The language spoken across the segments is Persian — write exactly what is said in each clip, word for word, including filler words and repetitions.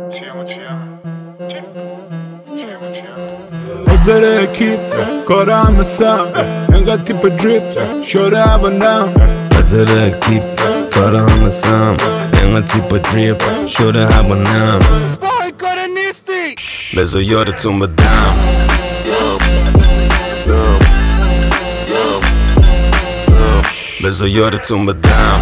حاضر اکیپ کارم مثم اینقدر تیپ دریپ شده هوانم حاضر اکیپ کارم مثم اینقدر تیپ دریپ شده هوانم بای کار نیستی بذار یادتون بدم بذار یادتون بدم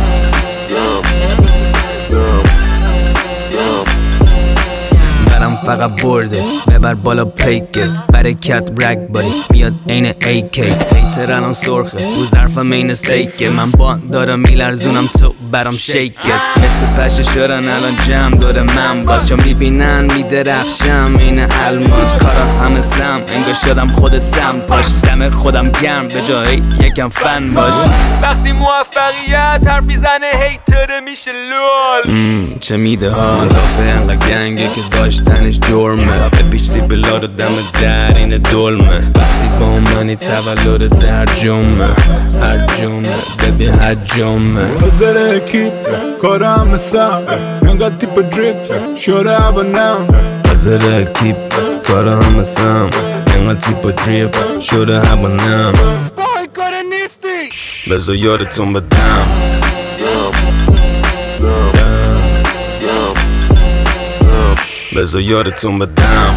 برم فقط برده ببر بالا پیکت برکت رگ باری میاد این ای کی هیتر الان سرخه رو ظرفم این استیکه من با دارم میلرزونم تو برام شیکت مثل پشه شدن الان جمع داره من باز چون میبینن میدرخشم این الماس کارا همه سم انگار شدم خود سم پاش دم خودم گرم به جایی یکم فن باش وقتی موفقیت حرف میزنه هیتر میشه لول چه میده ها دافه انقدر گنگه که داشتنش جرمه بپیچ بلا رو دم در این دلمه وقتی با منی تولد هر جمعه هر جمعه ببین هر جمعه حاضر اکیپ کارم مثم اینقدر تیپ دریپ شده هوانم حاضر اکیپ کارم مثم اینقدر تیپ دریپ شده هوانم بای کار نیستی بذار یادتون بدم بذار یادتون بدم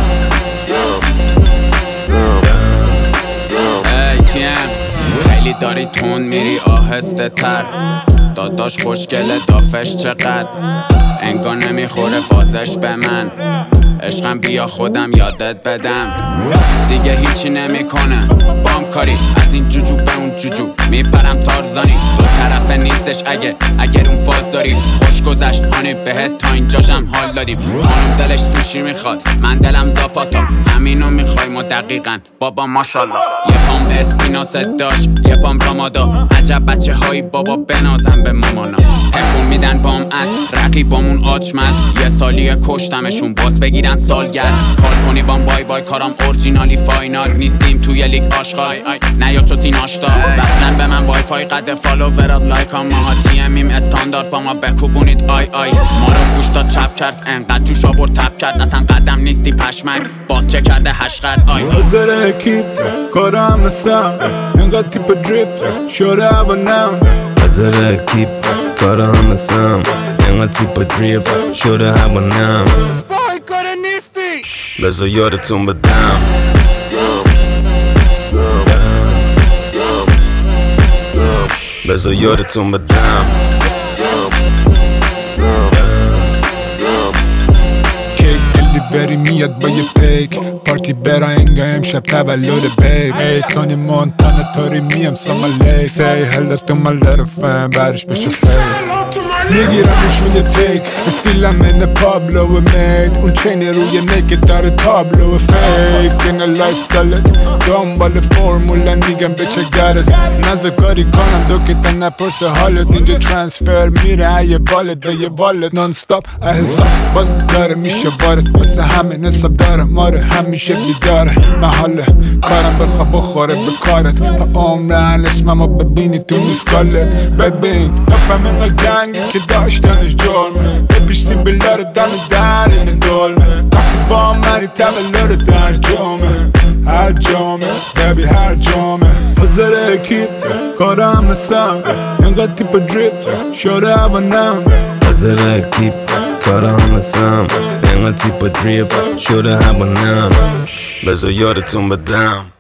ای تی ام خیلی داری تون میری آهسته تر داداش خوشگله دافش چقدر انگار نمیخوره فازش به من عشقم بیا خودم یادت بدم دیگه هیچی نمیکنه بام کاری از این جوجو به اون جوجو میپرم تارزانی دو طرفه نیستش اگه اگر اون فاز داری خوش گذشت هانی بهت تا اینجاشم حال دادیم خانم دلش سوشی میخواد من دلم زاپاتا همینو میخوای ما دقیقا بابا ماشالله یه پام اسپیناست داشت یه پام رامادا عجب بچه هایی بابا بنازم به مامانا هکون میدن بام از رقیبامون آچمز یه سالی کشتمشون باز بگیرن سالگرد کار کنی بام بای بای کارم اورجینالی فاینال نیستیم توی لیگ آشغال نیا چو سین آشتا بسلن به من وای فای قد فالوورات لایک ها ماها تی امیم استاندارد با ما بکوبونید آی آی ما رو گوش داد چپ کرد انقدر جوش آورد تپ کرد اصلا قدم نیستی پشمک باز چه کرده هشقد آی حاضر اکیپ کارم مثم اینقدر تیپ دریپ شده هوانم حاضر اکیپ کارم مثم اینقدر تیپ دریپ شده هوانم بای کار نیستی بذار یادتون بدم بذار یادتون بدم کیک دلیوری میاد با یه پیک پارتی برا انگا امشب تولد بیب ای تونی مونتانا تاری میم سامالی سی هلا تو my little fan بعدش بشه فیل میگیرمش روی تیک استیلم این پابلو مید اون چین روی نکت داره تابلو فیک این لایف ستایلت دنبال فرمولا میگم به چه گرد نزد کاری کنم دو که تا نپرس حالت اینجا ترانسفر میره یه والت به یه والت نان ستاپ احساب باز داره میشه بارت واسه همین حساب داره ماره همیشه بیداره محاله کارم بخواه بخوره به کارت با عمرن اسممو ببینی تو میسکالت ببین نفهم اینقا گنگی که داشتنش جرمه بپیش سیبلا رو دم در این دلمه وقتی با منی تولد در جامعه هر جامعه ببی هر جامعه حاضر اکیپ کارم مثم اینقدر تیپ دریپ شده هوانم حاضر اکیپ کارم مثم اینقدر تیپ دریپ شده هوانم بذار یادتون بدم